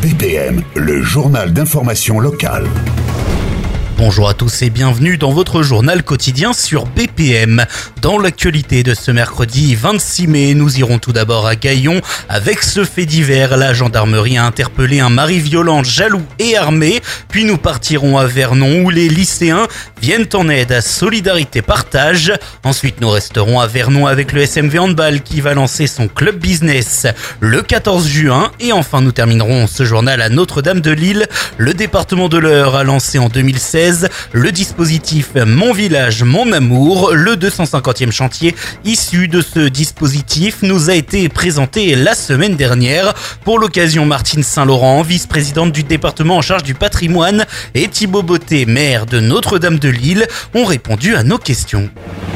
BPM, le journal d'information locale. Bonjour à tous et bienvenue dans votre journal quotidien sur BPM. Dans l'actualité de ce mercredi 26 mai, nous irons tout d'abord à Gaillon. Avec ce fait divers, la gendarmerie a interpellé un mari violent, jaloux et armé. Puis nous partirons à Vernon où les lycéens viennent en aide à Solidarité Partage. Ensuite, nous resterons à Vernon avec le SMV Handball qui va lancer son club business le 14 juin. Et enfin, nous terminerons ce journal à Notre-Dame-de-Lille. Le département de l'Eure a lancé en 2016 le dispositif Mon Village, Mon Amour. Le 250e chantier issu de ce dispositif nous a été présenté la semaine dernière. Pour l'occasion, Martine Saint-Laurent, vice-présidente du département en charge du patrimoine, et Thibaut Bottet, maire de Notre-Dame-de-Lille, ont répondu à nos questions.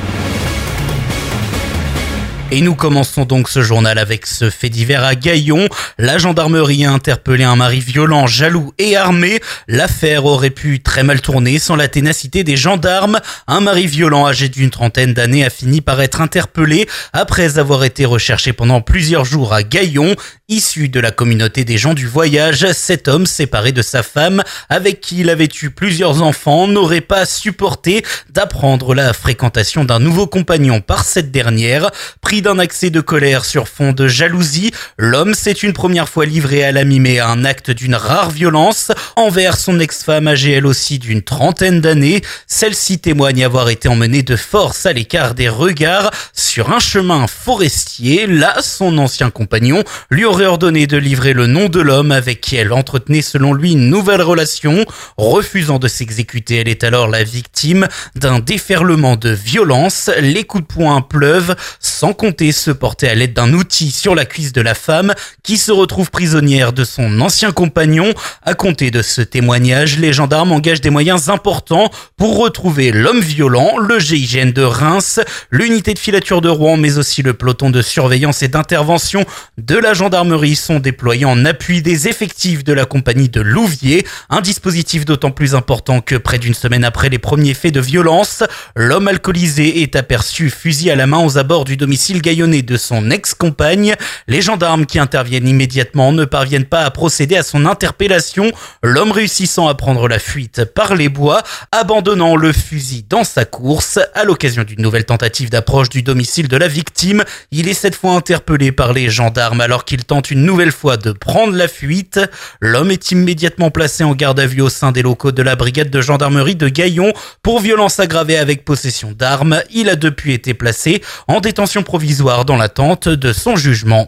Et nous commençons donc ce journal avec ce fait divers à Gaillon. La gendarmerie a interpellé un mari violent, jaloux et armé. L'affaire aurait pu très mal tourner sans la ténacité des gendarmes. Un mari violent âgé d'une trentaine d'années a fini par être interpellé après avoir été recherché pendant plusieurs jours à Gaillon. Issu de la communauté des gens du voyage, cet homme, séparé de sa femme, avec qui il avait eu plusieurs enfants, n'aurait pas supporté d'apprendre la fréquentation d'un nouveau compagnon par cette dernière. Pris d'un accès de colère sur fond de jalousie, l'homme s'est une première fois livré à la mimée à un acte d'une rare violence envers son ex-femme âgée elle aussi d'une trentaine d'années. Celle-ci témoigne avoir été emmenée de force à l'écart des regards sur un chemin forestier. Là, son ancien compagnon lui aurait ordonné de livrer le nom de l'homme avec qui elle entretenait selon lui une nouvelle relation. Refusant de s'exécuter, elle est alors la victime d'un déferlement de violence. Les coups de poing pleuvent, sans compter se porter à l'aide d'un outil sur la cuisse de la femme qui se retrouve prisonnière de son ancien compagnon. À compter de ce témoignage, les gendarmes engagent des moyens importants pour retrouver l'homme violent. Le GIGN de Reims, l'unité de filature de Rouen, mais aussi le peloton de surveillance et d'intervention de la gendarmerie sont déployés en appui des effectifs de la compagnie de Louviers. Un dispositif d'autant plus important que près d'une semaine après les premiers faits de violence, l'homme alcoolisé est aperçu fusil à la main aux abords du domicile gaillonnais de son ex-compagne. Les gendarmes qui interviennent immédiatement ne parviennent pas à procéder à son interpellation, l'homme réussissant à prendre la fuite par les bois, abandonnant le fusil dans sa course. À l'occasion d'une nouvelle tentative d'approche du domicile de la victime, il est cette fois interpellé par les gendarmes alors qu'il tente une nouvelle fois de prendre la fuite. L'homme est immédiatement placé en garde à vue au sein des locaux de la brigade de gendarmerie de Gaillon pour violence aggravée avec possession d'armes. Il a depuis été placé en détention provisoire dans l'attente de son jugement.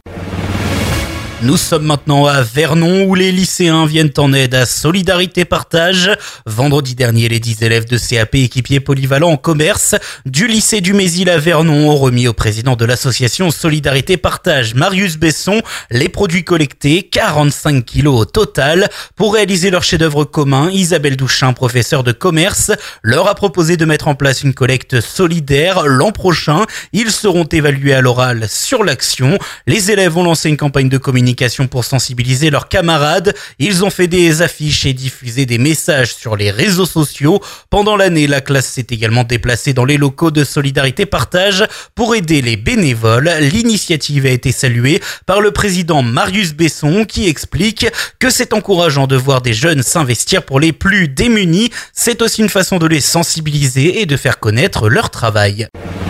Nous sommes maintenant à Vernon où les lycéens viennent en aide à Solidarité Partage. Vendredi dernier, les 10 élèves de CAP équipiers polyvalents en commerce du lycée du Mésil à Vernon ont remis au président de l'association Solidarité Partage, Marius Besson, les produits collectés, 45 kilos au total. Pour réaliser leur chef-d'œuvre commun, Isabelle Douchin, professeure de commerce, leur a proposé de mettre en place une collecte solidaire. L'an prochain, ils seront évalués à l'oral sur l'action. Les élèves ont lancé une campagne de communication pour sensibiliser leurs camarades. Ils ont fait des affiches et diffusé des messages sur les réseaux sociaux. Pendant l'année, la classe s'est également déplacée dans les locaux de Solidarité Partage pour aider les bénévoles. L'initiative a été saluée par le président Marius Besson qui explique que c'est encourageant de voir des jeunes s'investir pour les plus démunis. C'est aussi une façon de les sensibiliser et de faire connaître leur travail.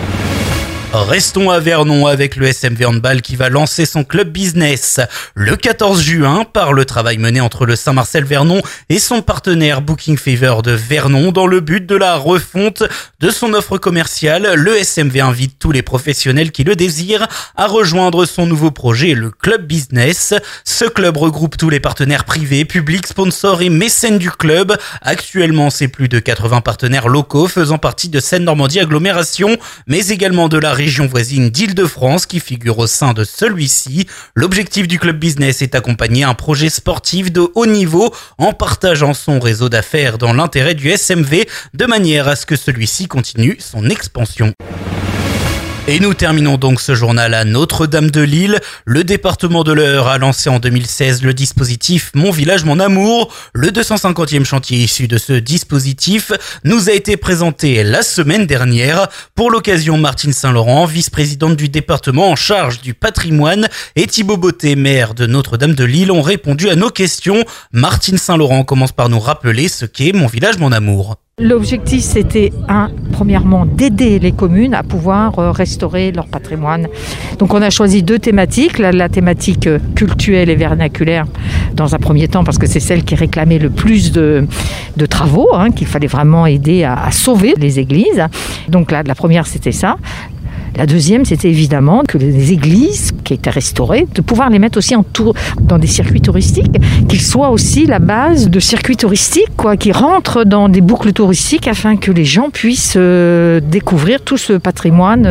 Restons à Vernon avec le SMV Handball qui va lancer son club business le 14 juin par le travail mené entre le Saint-Marcel-Vernon et son partenaire Booking Fever de Vernon dans le but de la refonte de son offre commerciale. Le SMV invite tous les professionnels qui le désirent à rejoindre son nouveau projet, le club business. Ce club regroupe tous les partenaires privés, publics, sponsors et mécènes du club. Actuellement, c'est plus de 80 partenaires locaux faisant partie de Seine-Normandie Agglomération, mais également de la région voisine d'Île-de-France qui figure au sein de celui-ci. L'objectif du club business est d'accompagner un projet sportif de haut niveau en partageant son réseau d'affaires dans l'intérêt du SMV de manière à ce que celui-ci continue son expansion. Et nous terminons donc ce journal à Notre-Dame-de-Lille. Le département de l'Eure a lancé en 2016 le dispositif Mon Village, Mon Amour. Le 250e chantier issu de ce dispositif nous a été présenté la semaine dernière. Pour l'occasion, Martine Saint-Laurent, vice-présidente du département en charge du patrimoine, et Thibaut Bottet, maire de Notre-Dame-de-Lille, ont répondu à nos questions. Martine Saint-Laurent commence par nous rappeler ce qu'est Mon Village, Mon Amour. L'objectif, c'était premièrement, d'aider les communes à pouvoir restaurer leur patrimoine. Donc on a choisi 2 thématiques, la thématique cultuelle et vernaculaire dans un premier temps, parce que c'est celle qui réclamait le plus de travaux, qu'il fallait vraiment aider à sauver les églises. Donc là, la première, c'était ça. La deuxième, c'était évidemment que les églises qui étaient restaurées, de pouvoir les mettre aussi dans des circuits touristiques, qu'ils soient aussi la base de circuits touristiques, qui rentrent dans des boucles touristiques afin que les gens puissent découvrir tout ce patrimoine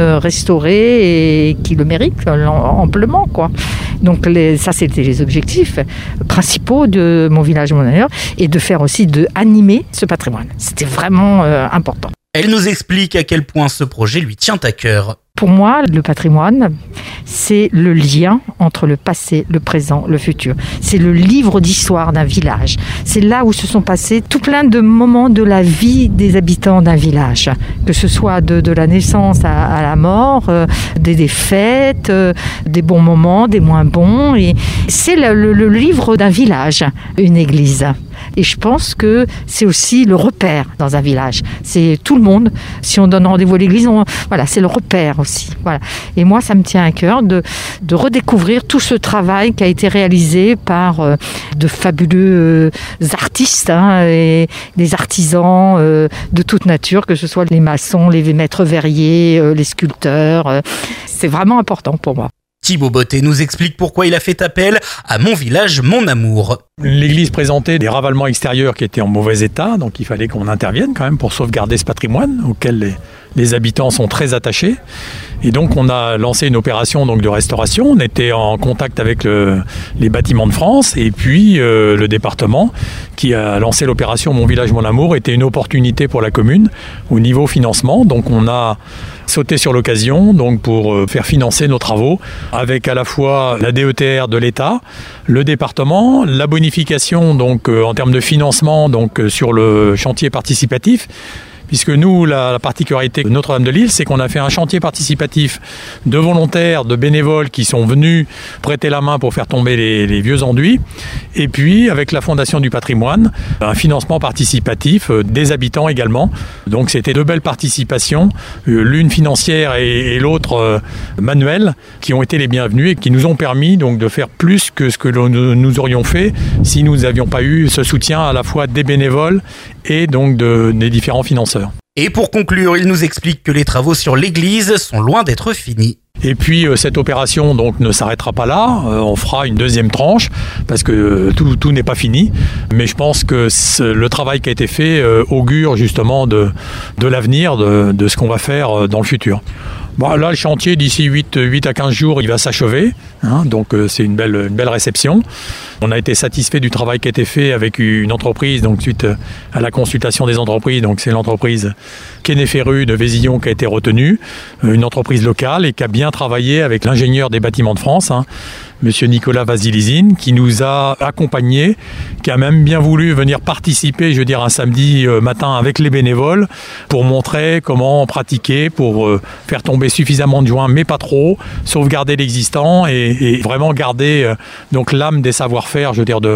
restauré et qui le mérite amplement, Donc ça, c'était les objectifs principaux de Mon Village, Mon Amour, et de faire aussi animer ce patrimoine. C'était vraiment important. Elle nous explique à quel point ce projet lui tient à cœur. Pour moi, le patrimoine, c'est le lien entre le passé, le présent, le futur. C'est le livre d'histoire d'un village. C'est là où se sont passés tout plein de moments de la vie des habitants d'un village. Que ce soit de la naissance à la mort, des fêtes, des bons moments, des moins bons. Et c'est le livre d'un village, une église. Et je pense que c'est aussi le repère dans un village. C'est tout le monde. Si on donne rendez-vous à l'église, c'est le repère aussi. Voilà. Et moi, ça me tient à cœur de redécouvrir tout ce travail qui a été réalisé par de fabuleux artistes et des artisans de toute nature, que ce soit les maçons, les maîtres verriers, les sculpteurs. C'est vraiment important pour moi. Thibaut Bottet nous explique pourquoi il a fait appel à Mon Village, Mon Amour. L'église présentait des ravalements extérieurs qui étaient en mauvais état, donc il fallait qu'on intervienne quand même pour sauvegarder ce patrimoine auquel les habitants sont très attachés. Et donc on a lancé une opération de restauration. On était en contact avec les bâtiments de France et puis le département qui a lancé l'opération Mon Village, Mon Amour était une opportunité pour la commune au niveau financement. Donc on a sauté sur l'occasion pour faire financer nos travaux avec à la fois la DETR de l'État, le département, la bonification en termes de financement sur le chantier participatif. Puisque nous, la particularité de Notre-Dame-de-Lille, c'est qu'on a fait un chantier participatif de volontaires, de bénévoles qui sont venus prêter la main pour faire tomber les vieux enduits. Et puis, avec la Fondation du patrimoine, un financement participatif des habitants également. Donc, c'était 2 belles participations, l'une financière et l'autre manuelle, qui ont été les bienvenues et qui nous ont permis de faire plus que ce que nous aurions fait si nous n'avions pas eu ce soutien à la fois des bénévoles et des différents financeurs. Et pour conclure, il nous explique que les travaux sur l'église sont loin d'être finis. Et puis cette opération ne s'arrêtera pas là, on fera une 2e tranche parce que tout n'est pas fini, mais je pense que le travail qui a été fait augure justement de l'avenir, de ce qu'on va faire dans le futur. Là, le chantier, d'ici 8 à 15 jours, il va s'achever. Donc, c'est une belle réception. On a été satisfait du travail qui a été fait avec une entreprise, suite à la consultation des entreprises. Donc, c'est l'entreprise Quénéferru de Vézillon qui a été retenue. Une entreprise locale et qui a bien travaillé avec l'ingénieur des bâtiments de France, Monsieur Nicolas Vasilizine, qui nous a accompagnés, qui a même bien voulu venir participer, un samedi matin avec les bénévoles pour montrer comment pratiquer, pour faire tomber suffisamment de joints, mais pas trop, sauvegarder l'existant et vraiment garder l'âme des savoir-faire,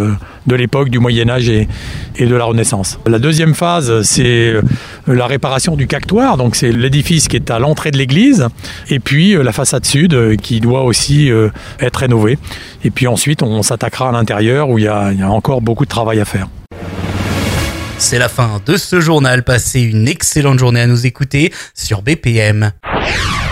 de l'époque du Moyen-Âge et de la Renaissance. La 2e phase, c'est la réparation du cactoire, donc c'est l'édifice qui est à l'entrée de l'église, et puis la façade sud qui doit aussi être rénovée. Et puis ensuite, on s'attaquera à l'intérieur où il y a encore beaucoup de travail à faire. C'est la fin de ce journal. Passez une excellente journée à nous écouter sur BPM.